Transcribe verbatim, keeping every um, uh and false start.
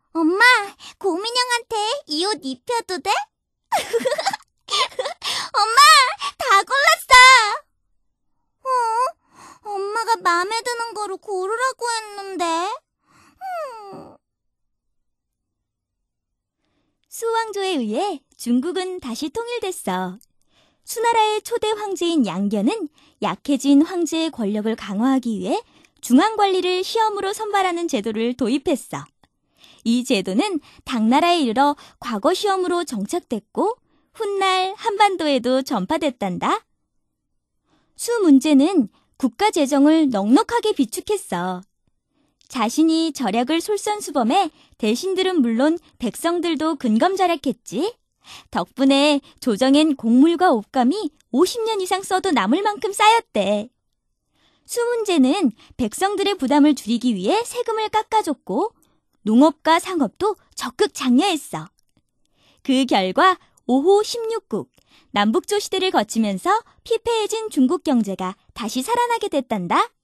엄마, 고민형한테 이 옷 입혀도 돼? 엄마, 다 골랐어! 어? 엄마가 마음에 드는 거로 고르라고 했는데. 음. 수왕조에 의해 중국은 다시 통일됐어. 수나라의 초대 황제인 양견은 약해진 황제의 권력을 강화하기 위해 중앙관리를 시험으로 선발하는 제도를 도입했어. 이 제도는 당나라에 이르러 과거 시험으로 정착됐고 훗날 한반도에도 전파됐단다. 수 문제는 국가 재정을 넉넉하게 비축했어. 자신이 절약을 솔선수범해 대신들은 물론 백성들도 근검절약했지. 덕분에 조정엔 곡물과 옷감이 오십 년 이상 써도 남을 만큼 쌓였대. 수 문제는 백성들의 부담을 줄이기 위해 세금을 깎아줬고 농업과 상업도 적극 장려했어. 그 결과 오호 십육 국, 남북조 시대를 거치면서 피폐해진 중국 경제가 다시 살아나게 됐단다.